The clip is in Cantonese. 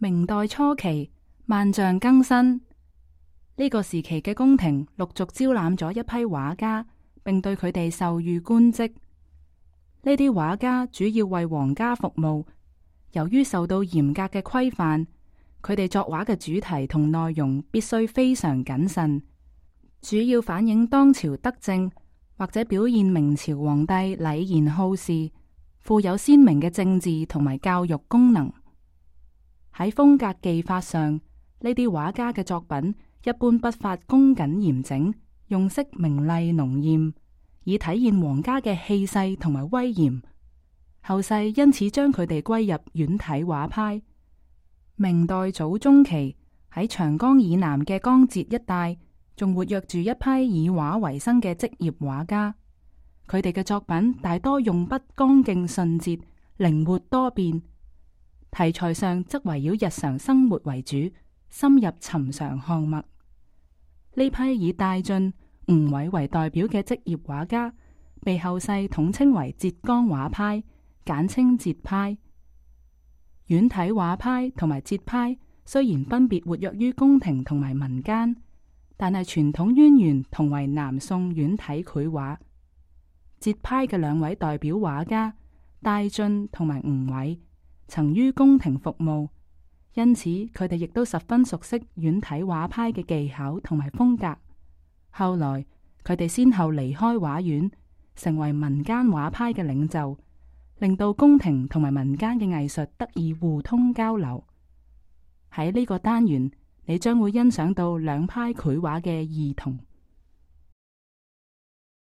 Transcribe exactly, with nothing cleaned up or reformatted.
明代初期，萬象更新，呢個時期嘅宮廷陸續招攬咗一批畫家，並對佢哋授予官職。呢啲畫家主要為皇家服務，由於受到嚴格嘅規範，佢哋作畫嘅主題同內容必須非常謹慎，主要反映當朝德政或者表現明朝皇帝禮賢好仕，富有鮮明嘅政治同埋教育功能。喺風格技法上，呢啲畫家嘅作品一般筆法工謹嚴整，用色明麗濃艷，以體現皇家嘅氣勢同埋威嚴。後世因此將佢哋歸入遠體畫派。明代早中期，喺長江以南嘅江浙一帶，仲活躍住一批以畫為生嘅職業畫家。佢哋嘅作品大多用筆剛勁迅捷，靈活多變。題材上則圍繞日常生活為主，深入尋常項目。呢批以戴進、吳偉為代表嘅職業畫家，被後世統稱為浙江畫派，簡稱浙派。遠體畫派同埋浙派雖然分別活躍於宮廷同埋民間，但係傳統淵源同為南宋遠體繪畫。浙派嘅兩位代表畫家戴進同埋吳偉，曾於宮廷服務，因此佢哋亦都十分熟悉遠體畫派嘅技巧同埋風格。後來佢哋先後離開畫院，成為民間畫派嘅領袖，令到宮廷同埋民間嘅藝術得以互通交流。喺呢個單元，你將會欣賞到兩派繪畫嘅異同。